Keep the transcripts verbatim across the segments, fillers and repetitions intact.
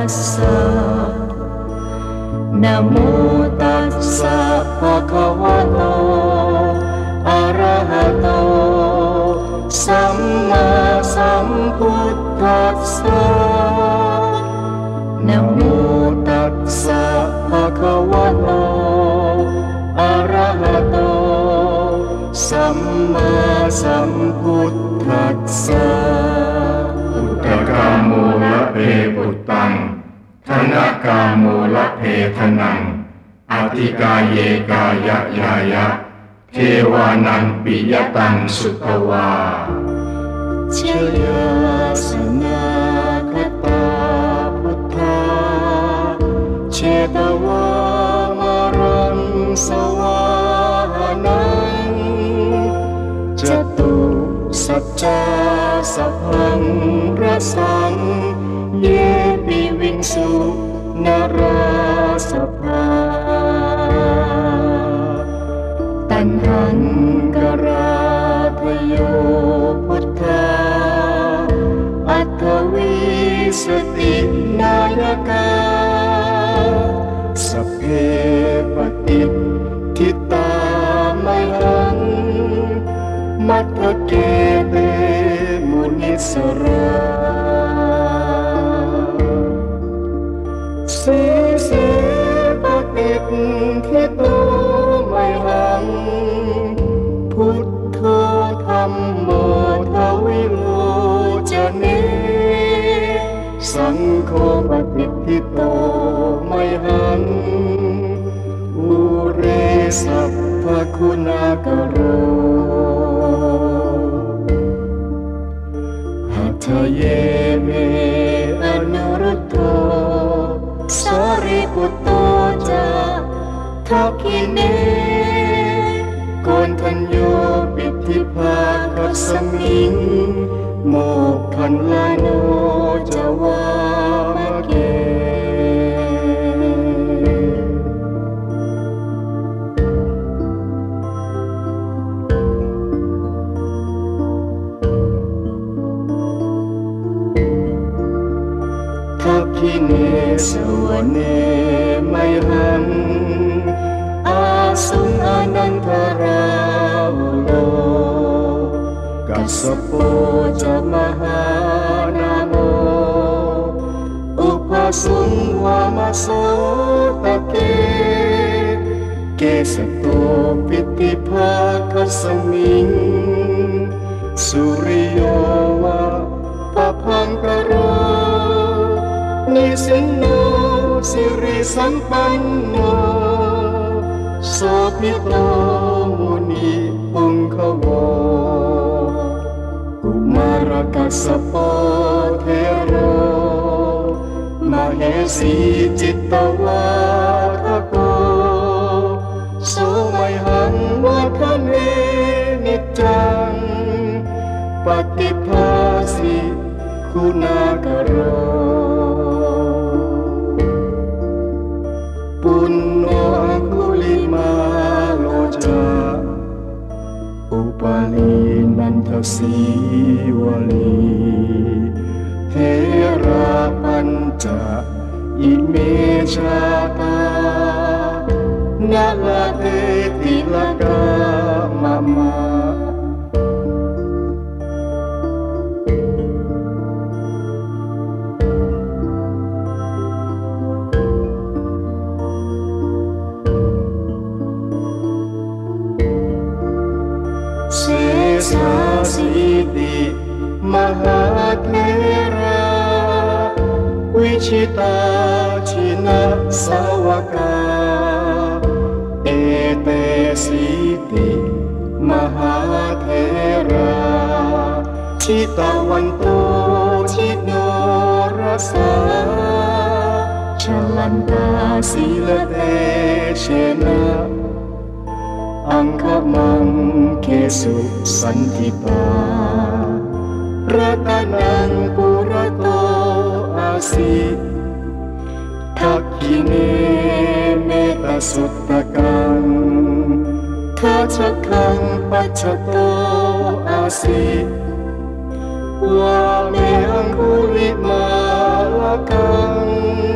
สสะนะโมตัสสะภะคะวะโตอะระหะโตสัมมาสัมพุทธัสสะนะโมตัสสะภะคะวะโตอะระหะโตสัมมาสัมพุทธัสสะพุทธกาโมละเพปุตตังธนกาโมละเพทนังอธิกาเยกายะยายะเทวานังปิยตังสุตวาเชยสนาคตาพุทธาเชตวามรังสวานังจตุสัจจาสัพพังรสังเยปิวิงสุนราสภาตัณหังกราทโยพุทธาอัตถวิสตินายกาสัพเพปฏิทิตามหังมัทธเกเตมุนิสราสีสีปฏิทิโตไมหังพุทโธธัมโมทวิโลจเนสังโฆปฏิทิโตไมหังอุเรสัพพคุณากโรหัตถเยเมอนุรุตโธสริปุตโตจะทักขิเนโกณทัญโยปิธิภาคัสสมิงโมกขันลาโนจวามะเกทักขิเนสวเนไมหังอาสุงอนันทราวุโลกัสสโปจะมหานาโมอุปสุงวามโสตะเกเกสโตปิติภาคัสสมิงสุริโยวะปะพังกโรนิสินโนสิริสัมปันโนโสภิโตมุนิปุงคโวกุมารกัสสปเทโรมเหสีจิตตวาทโกโสไมหังวัฏเนนิจจังปฏิภาสิคุณากโรปุณโญอังคุลิมาโลจาอุปาลีนันทสีวลีเทราปัญจอิเมชาตานาลาเตติลกามะมาสาสิติมหาเทราวิชิตาชินะสาวกาเอเตสิติมหาเทราชิตาวันโตชิโนรสาชลันตาสีละเตเชนะอังคมังเกสุสันติปารัตนังปุระโตอาสิทักขิเนเมตสุตตะกังทัชคังปัจจโตอาสิวาเมอังคุลิมาลกัง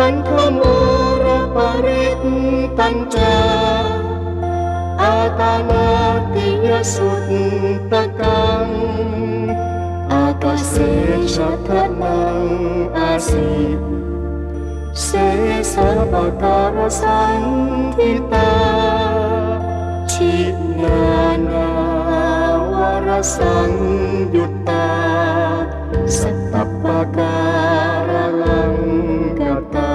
นทโมรปริตตัญจาอาตานาติยสุตตะกังอากาเสชะทะนังอาสิเสสะปะการสันทิตาชินานาวรสังยุตตาสัตตปะการลังกตา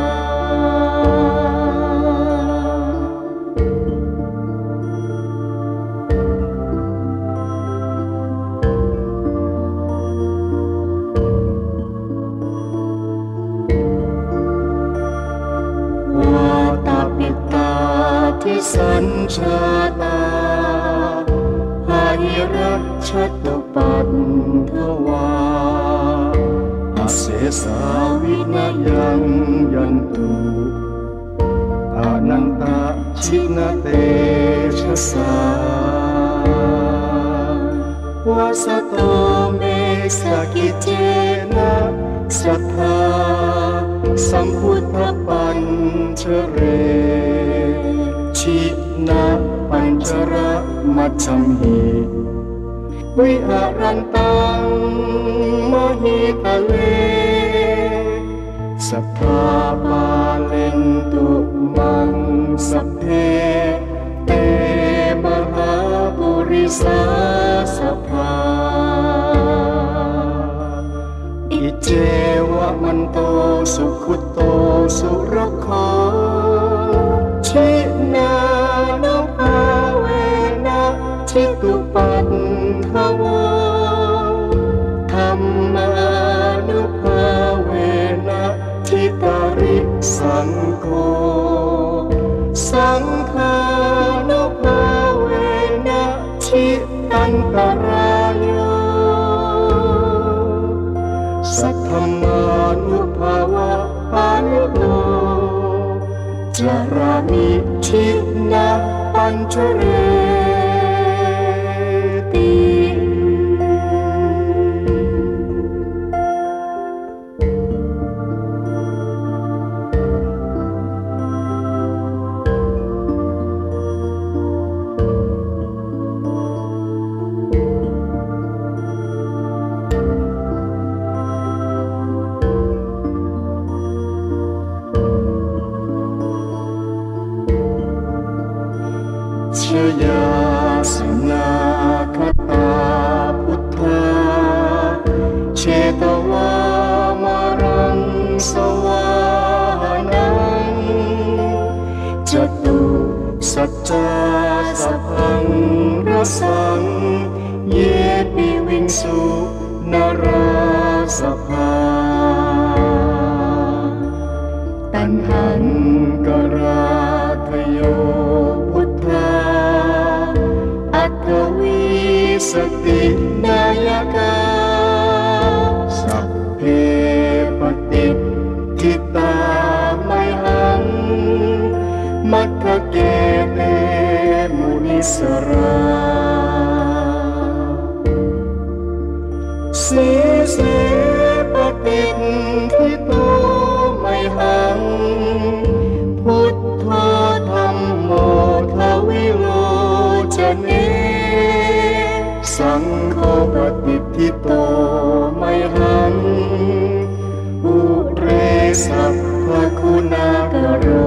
ที่สัญชาตาหายรักชตุปัฏฐวาอาเสสาวินายังยันตุอานันตาชินาเตชะสาวาสโตเมสกิเจนะสัทธาสัมพุทธปัญชเรชินะปัญจระมัจฉัมหิวิหารันตังมหิตะเลสัพพาปาเลนตุมังสัพเพเตมหาปุริสาสัพพาอิเจวะมันโตสุขุโตสุรโคชินานุภาเวนะชิตุปัฏฐโวธัมมานุภาเวนะทิตาริสังโฆสังฆานุภาเวนะชิตันตรายโยสัทธัมมานุภาวะปานุโตจารามิชินะปัญชเรติชยาสนาคตาพุทธาเชตวามรังสวานังจตุสัจจาสัพพังรสังเยปิวิงสุนราสภาตัณหังกราทโยพุทธาอัตถวิสตินายกาสัพเพปฏิทิตาไมหังมัทธเกเตมุนิสราสีเสปฏิทิโตไมหังพุทโธธัมโมทวิโลจเนสังโฆปฏิทิโตไมหังอุเรสัพพคุณากโร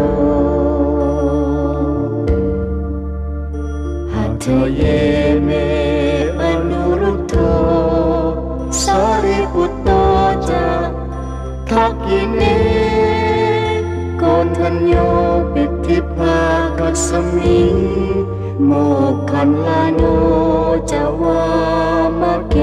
หัตถเยเมอนุรุตโธสารีปุตโตจะทักขิเนโกณทัญโยปิทิภาคัสมิงโมกขันลาโนจาวามะเก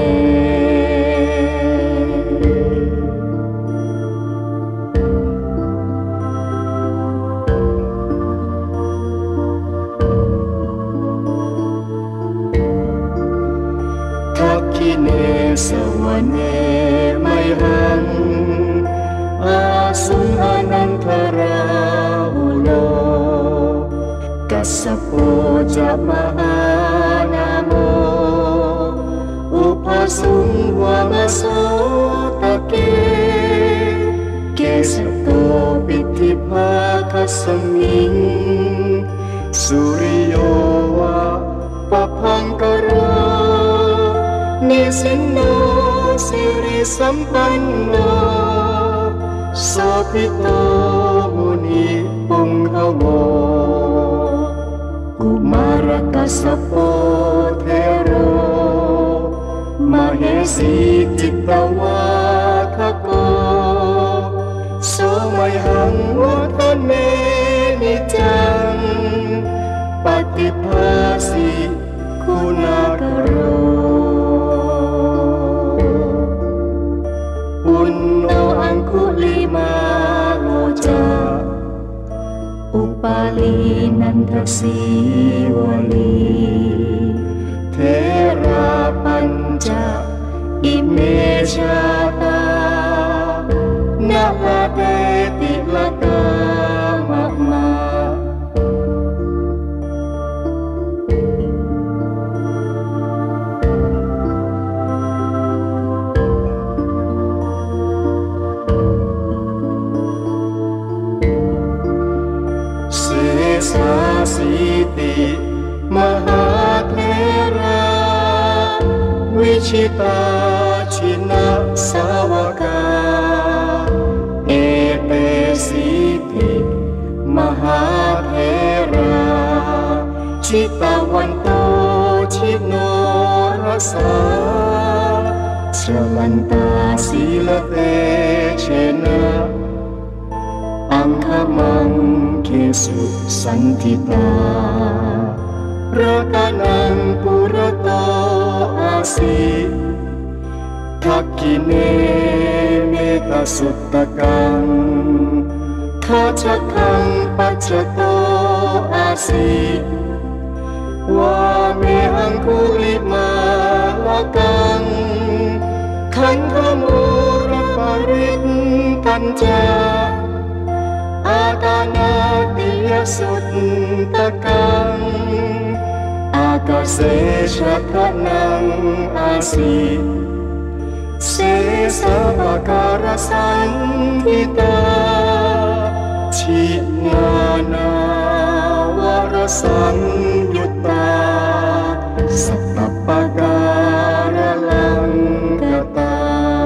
ทักขิเนสวเนไมหังอาสุอนันทราหุโลกัสสโปจะมหานามโมอุปสุงวามโสตะเกเกสโตปิธิภาคัสมิงสุริโยวะปะพังกโรนิสินโนสิริสัมปันโนโสภิโตมุนิปุงขโวกุมารกัสสโปเทโรมเหสีจิตตวาคโกโสมหังวุฒเมนิจังปฏิภาสิคุณากโรปุณโนอังคุลิมาโลจาอุปาลีนันทสีวลีเทราปัญจอิเมชาตานาลาเตติลกามะมาเสสาสีติมหาเทราวิชิตาชินะสาวกาเอเตสีติมหาเทราชิตาวันโตชิโนรสาชลันตาสีลเตเชนะอังคมังเคสุสันทิตารัตนังปุรโตอาสิทักขิเนเมตสุตตะกังทัชคังปัจจโตอาสิวาเมอังคุลิมาลกังขันธมูรปริตตัญจาอาตานาติยสุตตะกังอากาเสชะทะนังอาสิเสสะปะการสันทิตาชินานาวรสังยุตตาสัตตปะการลังกตา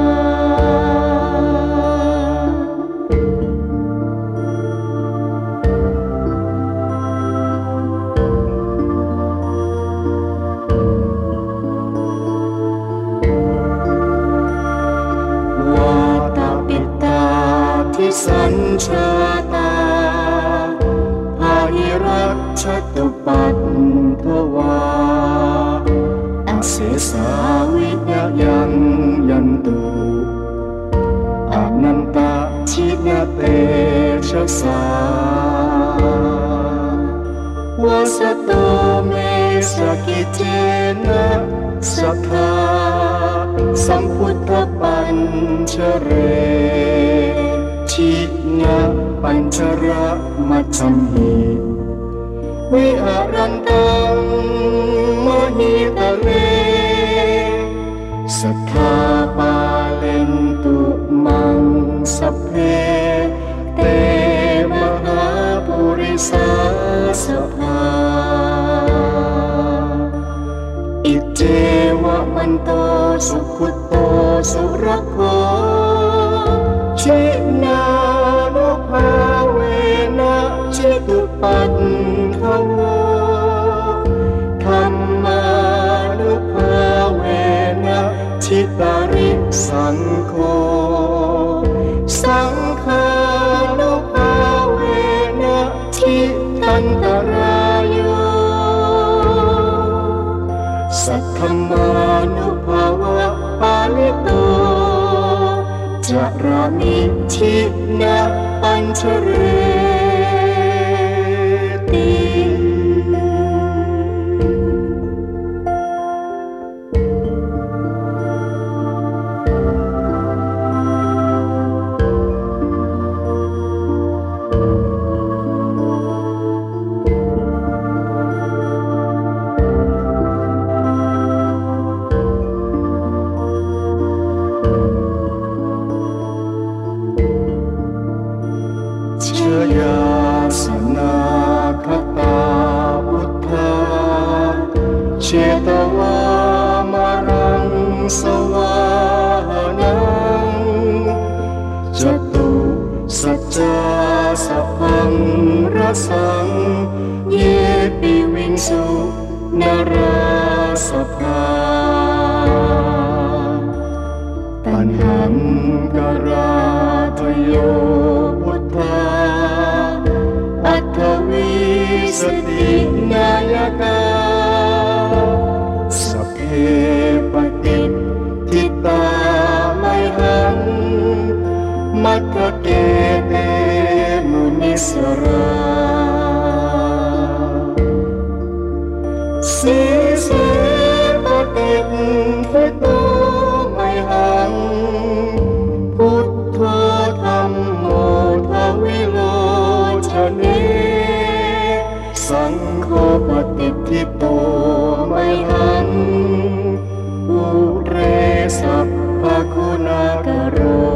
สัญชาตาภาหิรักชตุปัตถวาอาเสสาวิญญายังยันตุอานันตาชินเตชะสาวาสโตเมสกิเจนะสัทธาสัมพุทธปัญชเรชินะปัญชระมัจฉัมหิวิหารันตังโมหิตะเลสัทธาปาเลนตุมังสัพเพเตมหาปุริสาสภาอิเจวะมันโตสุขุตโตสุรโคชินานุภาเวนะจิตุปัฏฐโวธัมมานุภาเวนะชิตาริสังโฆสังฆานุภาเวนะชิตันตรายโยสัทธัมมานุภาวะปาลิโตจารามิชินะปัญชเรติเชยาสนาคตาพุทธาเชตวามรังสวานังจตุสัจจาสัพพังรสังเยปิวิงสุนราสภาตัณหังกราทโยพุทธาอัตถวิสตินายกาสัพเพปฏิทิตาไมหังมัทธเกเตมุนิสราสีเสปฏิทิโตไมหังพุทโธธัมโมทวิโลชเนสังโฆปฏิทิโตไมหังอุเรสัพพคุณากโร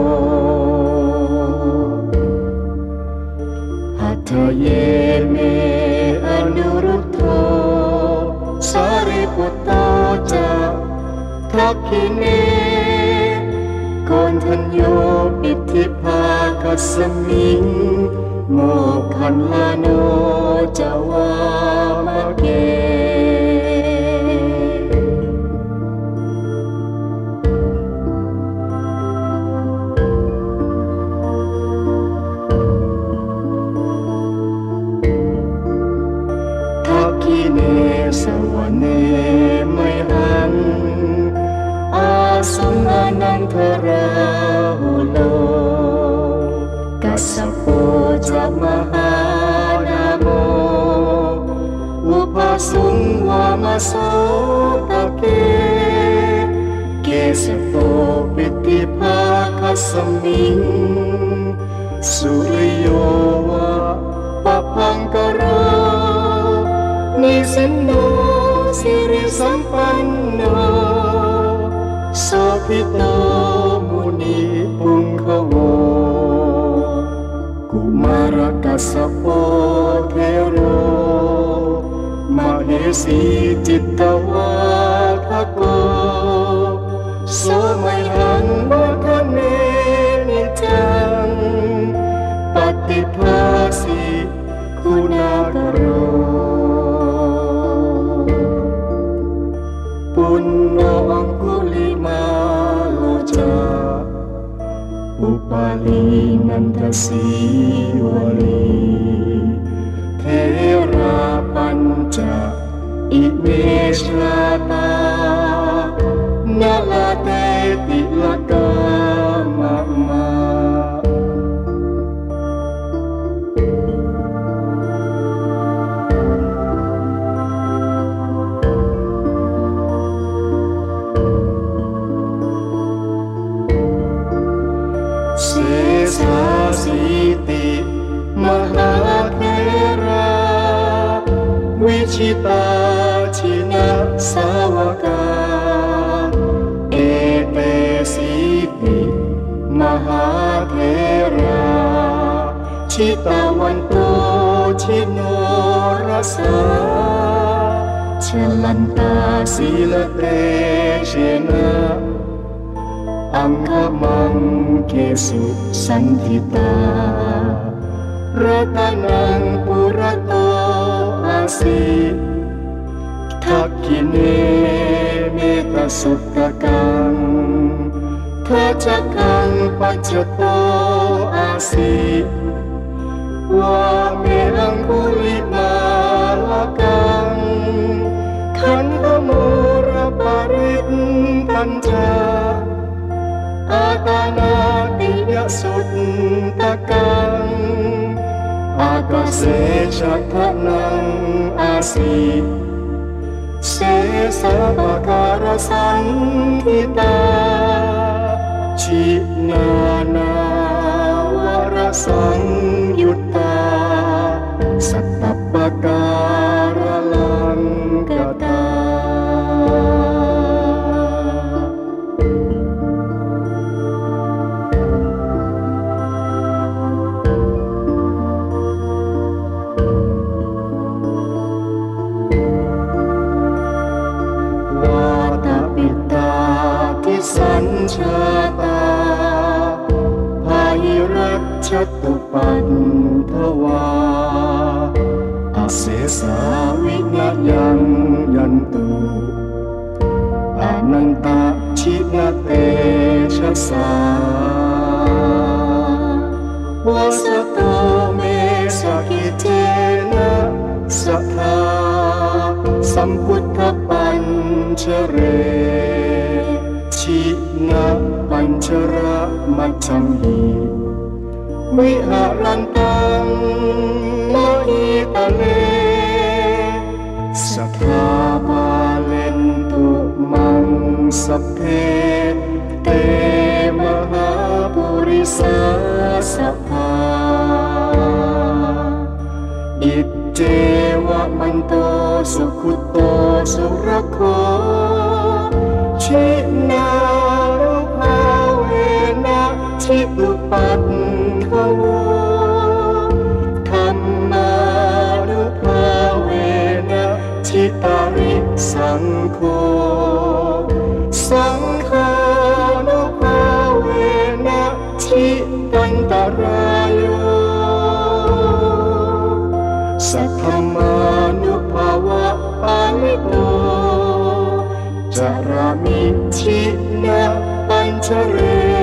หัตถเยเมอนุรุตโธสารีปุตโตจะทักขิเนโกณทัญโยปิธิภาคัสสมิงโมกขันลาโนจาวามะเกทักขิเนสวเนไมหังอาสุนานันทราหุโลกัสสโปจะมหานาโมอุปสุงวามโสตเกเกสโตปิติภาคัสสมิงสุริโยวะปะพังกโรนิสินโนสิริสัมปันโนโสภิโตมุนีปุงคโวกุมารกัสสโปเทโรมเหสีจิตตวาทโกโสมหังวัฒเนนิจังปฏิภาสีคุณากโรปุณโญอังคุลิมาโลจาอุปาลีนันทสีวลีเทราปัญจอิเมชาตานาลาเตติลกามะมาเสสาสีติมหาเทราวิชิตาชินะสาวกาเอเตสีติมหาเทราชิตาวันโตชิโนรสาชลันตาสีลเตเชนะอังคมังเกสุสันทิตารัตนังปุระโตอาสิทักขิเนเมตสุตตะกังทัจกังปัจจโตอาสิวาเมอังคุลิมาลกังขันธโมระปริตตัญจาอาตานาติยสุตตะกังอากาเสชัทนังอาสิเสสะปะการสันทิตาชินานาวรสังยุตตาสัตตปะการลังกตาชตุปันทวาอาเสสาวินยังยันตุอนันตชินเตชะสาวาสโตเมสกิเจนะสัทธาสัมพุทธปัญชเรชินะปัญชระมัจฉัมหิวิหารันตังโมหิตะเลสัทธาบาเลนตุมังสัพเพเตมหาปุริสาสัพพาอิเจวะมันโตสุขุโตสุรโคชินารุภาเวนะชิตุปัตถโวธัมมานุภาเวนะชิตาริสังโฆสังฆานุภาเวนะชิตันตรายโยสัทธมานุภาวะปานิโตจารามิชินะปัญชเร